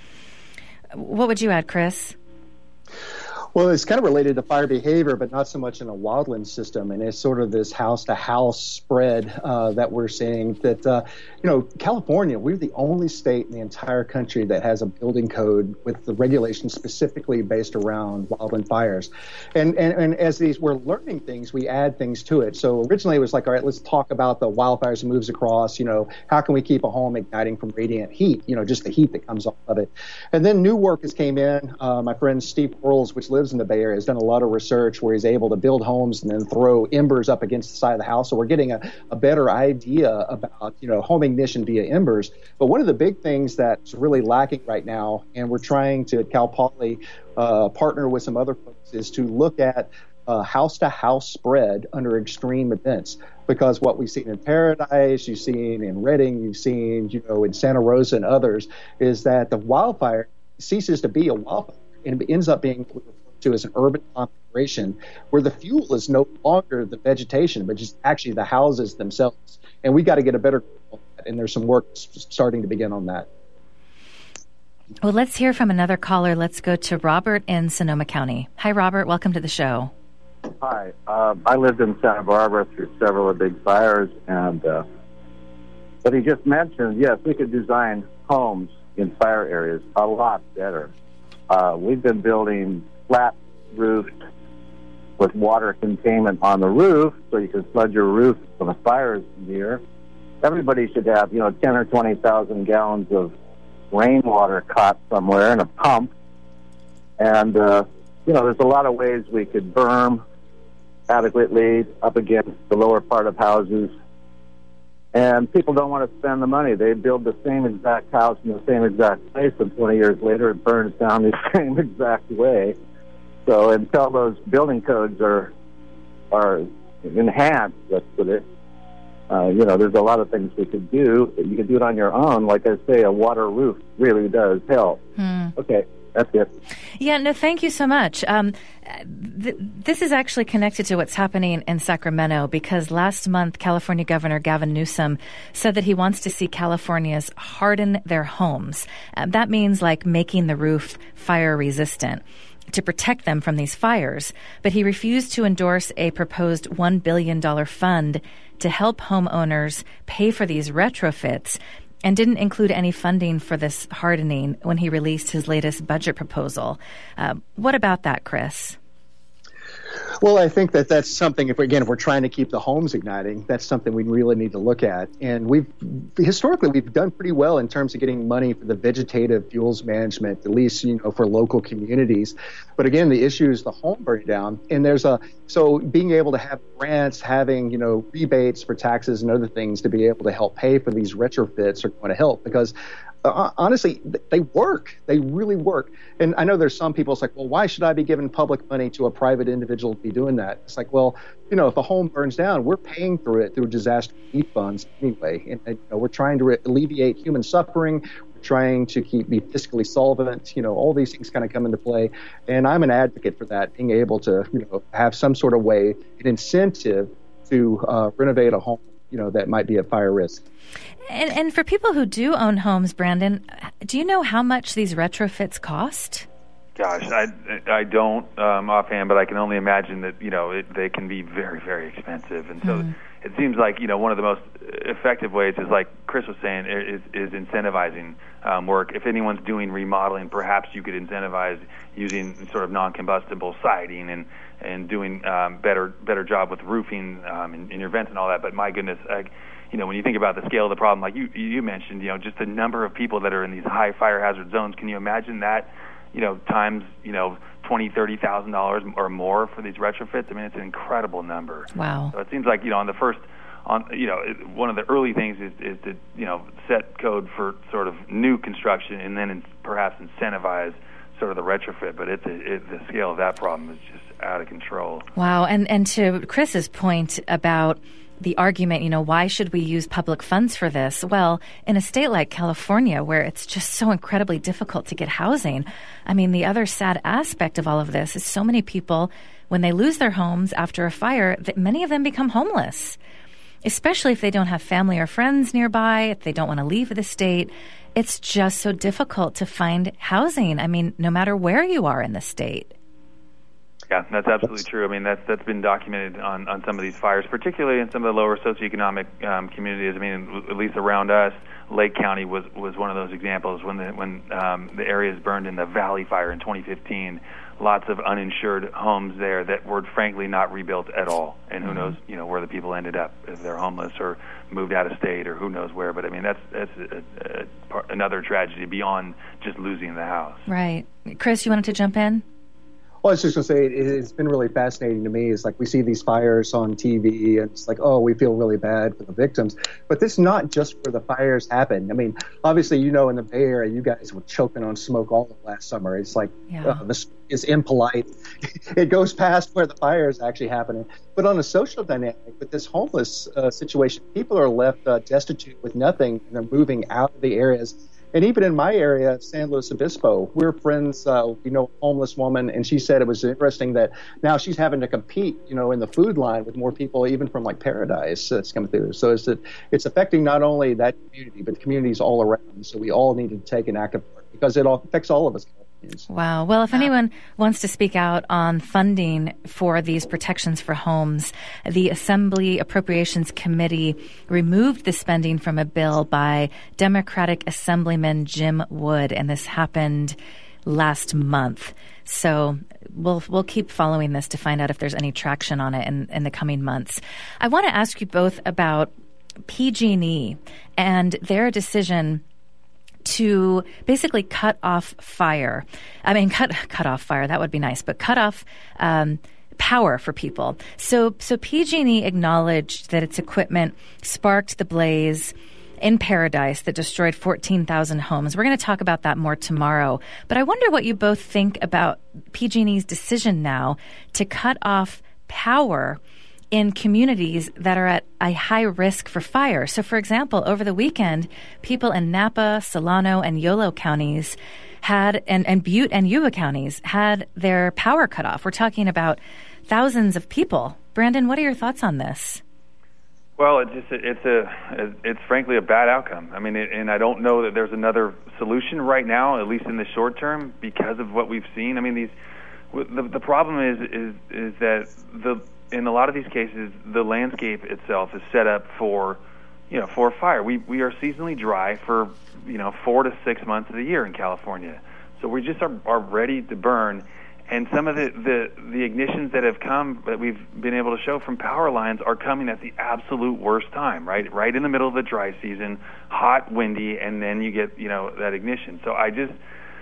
What would you add, Chris? Well, it's kind of related to fire behavior, but not so much in a wildland system. And it's sort of this house-to-house spread uh, that we're seeing that, uh, you know, California, we're the only state in the entire country that has a building code with the regulations specifically based around wildland fires. And, and, and as these we're learning things, we add things to it. So originally it was like, all right, let's talk about the wildfires that moves across, you know, how can we keep a home igniting from radiant heat, you know, just the heat that comes off of it. And then new work has came in. Uh, my friend Steve Quarles, which lives in the Bay Area, has done a lot of research where he's able to build homes and then throw embers up against the side of the house. So we're getting a, a better idea about, you know, home ignition via embers. But one of the big things that's really lacking right now, and we're trying to at Cal Poly uh, partner with some other folks, is to look at uh, house-to-house spread under extreme events. Because what we've seen in Paradise, you've seen in Redding, you've seen, you know, in Santa Rosa and others, is that the wildfire ceases to be a wildfire and it ends up being to as an urban configuration where the fuel is no longer the vegetation, but just actually the houses themselves. And we got to get a better, and there's some work starting to begin on that. Well, let's hear from another caller. Let's go to Robert in Sonoma County. Hi, Robert. Welcome to the show. Hi. Uh, I lived in Santa Barbara through several of the big fires, and uh, what he just mentioned, yes, we could design homes in fire areas a lot better. Uh, we've been building flat roofed with water containment on the roof so you can flood your roof when a fire is near. Everybody should have, you know, ten or twenty thousand gallons of rainwater caught somewhere in a pump. And, uh, you know, there's a lot of ways we could berm adequately up against the lower part of houses. And people don't want to spend the money. They build the same exact house in the same exact place, and twenty years later it burns down the same exact way. So until those building codes are are enhanced, let's put it, uh, you know, there's a lot of things we could do. You could do it on your own. Like I say, a water roof really does help. Hmm. Okay. That's it. Yeah, no, thank you so much. Um, th- this is actually connected to what's happening in Sacramento because last month, California Governor Gavin Newsom said that he wants to see Californians harden their homes. Uh, that means like making the roof fire resistant to protect them from these fires. But he refused to endorse a proposed one billion dollars fund to help homeowners pay for these retrofits, and didn't include any funding for this hardening when he released his latest budget proposal. Uh, what about that, Chris? Well, I think that that's something, if again, if we're trying to keep the homes igniting, that's something we really need to look at. And we've, historically, we've done pretty well in terms of getting money for the vegetative fuels management, at least, you know, for local communities. But again, the issue is the home burning down. And there's a, so being able to have grants, having, you know, rebates for taxes and other things to be able to help pay for these retrofits are going to help because Uh, honestly, they work. They really work. And I know there's some people it's like, well, why should I be giving public money to a private individual to be doing that? It's like, well, you know, if a home burns down, we're paying through it through disaster relief funds anyway. And, and you know, we're trying to re- alleviate human suffering. We're trying to keep be fiscally solvent. You know, all these things kind of come into play. And I'm an advocate for that, being able to, you know, have some sort of way, an incentive to uh, renovate a home, you know, that might be at fire risk. And, and for people who do own homes, Brandon, do you know how much these retrofits cost? Gosh, I, I don't um, offhand, but I can only imagine that, you know, it, they can be very, very expensive. And so mm. it seems like, you know, one of the most effective ways is, like Chris was saying, is, is incentivizing um, work. If anyone's doing remodeling, perhaps you could incentivize using sort of non-combustible siding and, and doing um, better better job with roofing um, in, in your vents and all that. But my goodness, I, you know, when you think about the scale of the problem, like you you mentioned, you know, just the number of people that are in these high fire hazard zones, can you imagine that, you know, times, you know, twenty, thirty thousand dollars or more for these retrofits? I mean, it's an incredible number. Wow. So it seems like, you know, on the first, on you know, it, one of the early things is, is to, you know, set code for sort of new construction and then in, perhaps incentivize sort of the retrofit, but it's a, it, the scale of that problem is just out of control. Wow. And, and to Chris's point about the argument, you know, why should we use public funds for this? Well, in a state like California, where it's just so incredibly difficult to get housing, I mean, the other sad aspect of all of this is so many people, when they lose their homes after a fire, that many of them become homeless, especially if they don't have family or friends nearby, if they don't want to leave the state. It's just so difficult to find housing. I mean, no matter where you are in the state. Yeah, that's absolutely true. I mean, that's that's been documented on, on some of these fires, particularly in some of the lower socioeconomic um, communities. I mean, at least around us, Lake County was, was one of those examples when the when um, the areas burned in the Valley Fire in twenty fifteen. Lots of uninsured homes there that were frankly not rebuilt at all, and who mm-hmm. knows, you know, where the people ended up if they're homeless or moved out of state or who knows where. But I mean, that's that's a, a, a, another tragedy beyond just losing the house. Right, Chris, you wanted to jump in? Well, I was just going to say, it, it's been really fascinating to me. It's like we see these fires on T V, and it's like, oh, we feel really bad for the victims. But this is not just where the fires happen. I mean, obviously, you know, in the Bay Area, you guys were choking on smoke all of last summer. It's like, yeah. uh, this is impolite. It goes past where the fire is actually happening. But on a social dynamic, with this homeless uh, situation, people are left uh, destitute with nothing, and they're moving out of the areas. And even in my area, San Luis Obispo, we're friends. Uh, we know a homeless woman, and she said it was interesting that now she's having to compete, you know, in the food line with more people, even from like Paradise that's coming through. So it's that it's affecting not only that community, but the communities all around. So we all need to take an active part because it all affects all of us. Wow. Well, if anyone wants to speak out on funding for these protections for homes, the Assembly Appropriations Committee removed the spending from a bill by Democratic Assemblyman Jim Wood, and this happened last month. So we'll we'll keep following this to find out if there's any traction on it in, in the coming months. I want to ask you both about P G and E and their decision to basically cut off fire. I mean, cut cut off fire, that would be nice, but cut off um, power for people. So so P G and E acknowledged that its equipment sparked the blaze in Paradise that destroyed fourteen thousand homes. We're going to talk about that more tomorrow. But I wonder what you both think about P G and E's decision now to cut off power in communities that are at a high risk for fire. So, for example, over the weekend, people in Napa, Solano, and Yolo counties had, and, and Butte and Yuba counties had their power cut off. We're talking about thousands of people. Brandon, what are your thoughts on this? Well, it's just it's a it's frankly a bad outcome. I mean, it, and I don't know that there's another solution right now, at least in the short term, because of what we've seen. I mean, these the the problem is is is that the in a lot of these cases, the landscape itself is set up for, you know, for fire. We we are seasonally dry for, you know, four to six months of the year in California. So we just are, are ready to burn. And some of the, the, the ignitions that have come that we've been able to show from power lines are coming at the absolute worst time, right? Right in the middle of the dry season, hot, windy, and then you get, you know, that ignition. So I just,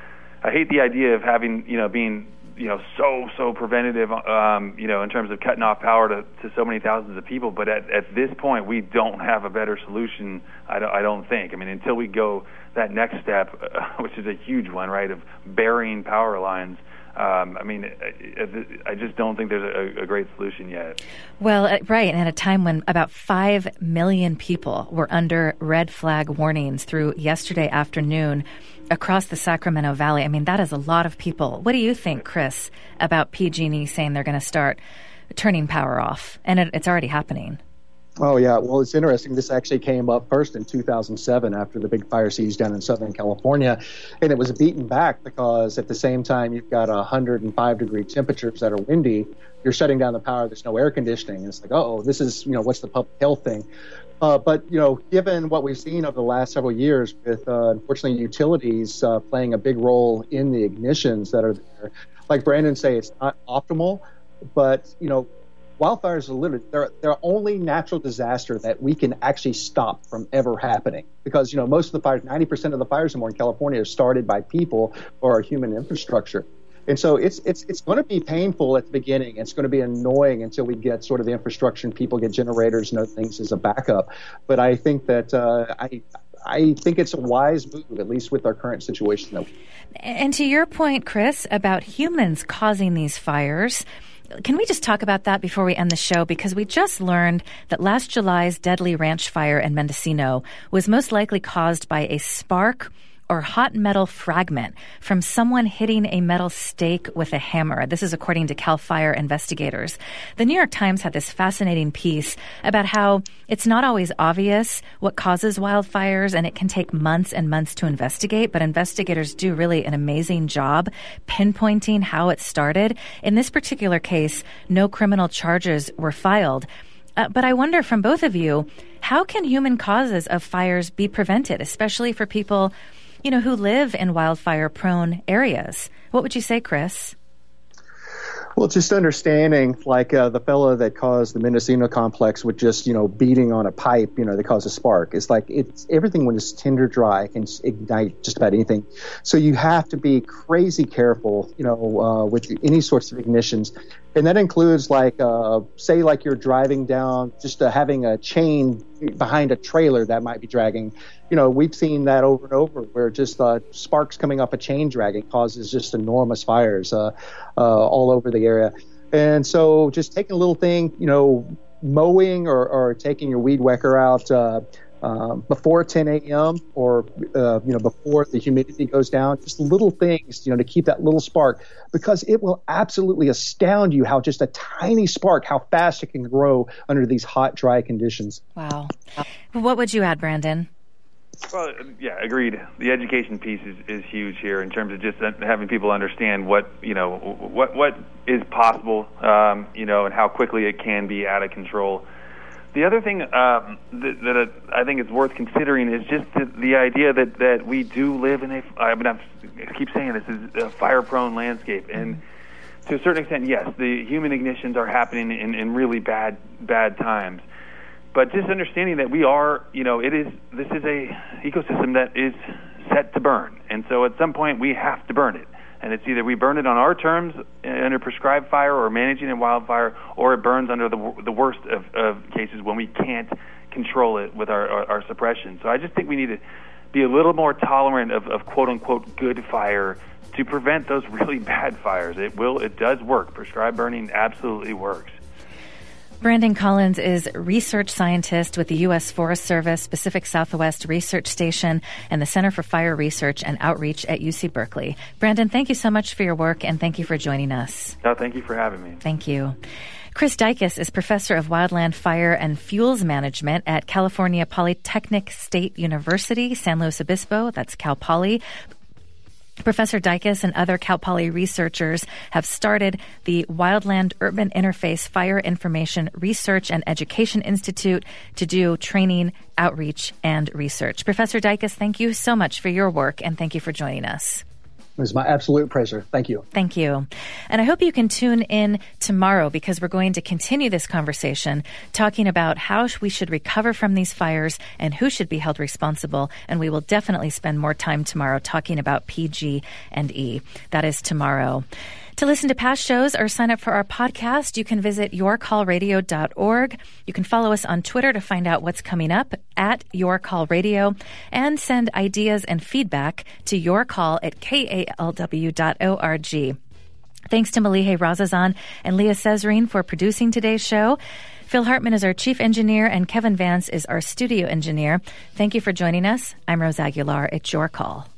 I hate the idea of having, you know, being, you know, so, so preventative, um, you know, in terms of cutting off power to, to so many thousands of people. But at, at this point, we don't have a better solution, I don't, I don't think. I mean, until we go that next step, uh, which is a huge one, right, of burying power lines, um, I mean, I, I just don't think there's a, a great solution yet. Well, right, and at a time when about five million people were under red flag warnings through yesterday afternoon across the Sacramento Valley. I mean, that is a lot of people. What do you think, Chris, about P G and E saying they're going to start turning power off? And it, it's already happening. Oh, yeah. Well, it's interesting. This actually came up first in two thousand seven after the big fire siege down in Southern California. And it was beaten back because at the same time you've got one hundred five degree temperatures that are windy. You're shutting down the power. There's no air conditioning. And it's like, oh, this is, you know, what's the public health thing? Uh, but, you know, given what we've seen over the last several years with, uh, unfortunately, utilities uh, playing a big role in the ignitions that are there, like Brandon say, it's not optimal, but, you know, wildfires are literally, they're, they're only natural disaster that we can actually stop from ever happening. Because, you know, most of the fires, ninety percent of the fires in Northern California are started by people or human infrastructure. And so it's it's it's going to be painful at the beginning. It's going to be annoying until we get sort of the infrastructure and people get generators and other things as a backup. But I think that uh, I I think it's a wise move, at least with our current situation. And to your point, Chris, about humans causing these fires, can we just talk about that before we end the show? Because we just learned that last July's deadly ranch fire in Mendocino was most likely caused by a spark or hot metal fragment from someone hitting a metal stake with a hammer. This is according to CAL FIRE investigators. The New York Times had this fascinating piece about how it's not always obvious what causes wildfires, and it can take months and months to investigate, but investigators do really an amazing job pinpointing how it started. In this particular case, no criminal charges were filed. Uh, but I wonder from both of you, how can human causes of fires be prevented, especially for people, you know, who live in wildfire-prone areas? What would you say, Chris? Well, just understanding, like uh, the fellow that caused the Mendocino complex with just, you know, beating on a pipe, you know, that caused a spark. It's like it's everything when it's tinder dry can ignite just about anything. So you have to be crazy careful, you know, uh, with any sorts of ignitions. And that includes, like, uh, say, like you're driving down, just uh, having a chain behind a trailer that might be dragging. You know, we've seen that over and over where just uh, sparks coming off a chain dragging causes just enormous fires uh, uh, all over the area. And so just taking a little thing, you know, mowing or, or taking your weed whacker out uh, uh, before ten a.m. or, uh, you know, before the humidity goes down, just little things, you know, to keep that little spark, because it will absolutely astound you how just a tiny spark, how fast it can grow under these hot, dry conditions. Wow. What would you add, Brandon? Well, yeah, agreed. The education piece is, is huge here in terms of just having people understand what, you know, what what is possible, um, you know, and how quickly it can be out of control. The other thing um, that, that I think is worth considering is just the, the idea that, that we do live in a, I mean, I keep saying this, is a fire-prone landscape. And to a certain extent, yes, the human ignitions are happening in, in really bad bad times. But just understanding that we are, you know, it is, this is a ecosystem that is set to burn. And so at some point we have to burn it. And it's either we burn it on our terms under prescribed fire or managing a wildfire, or it burns under the the worst of, of cases when we can't control it with our, our, our suppression. So I just think we need to be a little more tolerant of, of quote-unquote good fire to prevent those really bad fires. It will, it does work. Prescribed burning absolutely works. Brandon Collins is research scientist with the U S Forest Service Pacific Southwest Research Station and the Center for Fire Research and Outreach at U C Berkeley. Brandon, thank you so much for your work, and thank you for joining us. No, thank you for having me. Thank you. Chris Dicus is professor of wildland fire and fuels management at California Polytechnic State University, San Luis Obispo. That's Cal Poly. Professor Dicus and other Cal Poly researchers have started the Wildland Urban Interface Fire Information Research and Education Institute to do training, outreach, and research. Professor Dicus, thank you so much for your work, and thank you for joining us. It was my absolute pleasure. Thank you. Thank you. And I hope you can tune in tomorrow, because we're going to continue this conversation talking about how we should recover from these fires and who should be held responsible. And we will definitely spend more time tomorrow talking about P G and E. That is tomorrow. To listen to past shows or sign up for our podcast, you can visit your call radio dot org. You can follow us on Twitter to find out what's coming up at YourCallRadio, and send ideas and feedback to yourcall at K A L W dot org. Thanks to Malihe Razazan and Leah Cesarine for producing today's show. Phil Hartman is our chief engineer, and Kevin Vance is our studio engineer. Thank you for joining us. I'm Rose Aguilar. It's Your Call.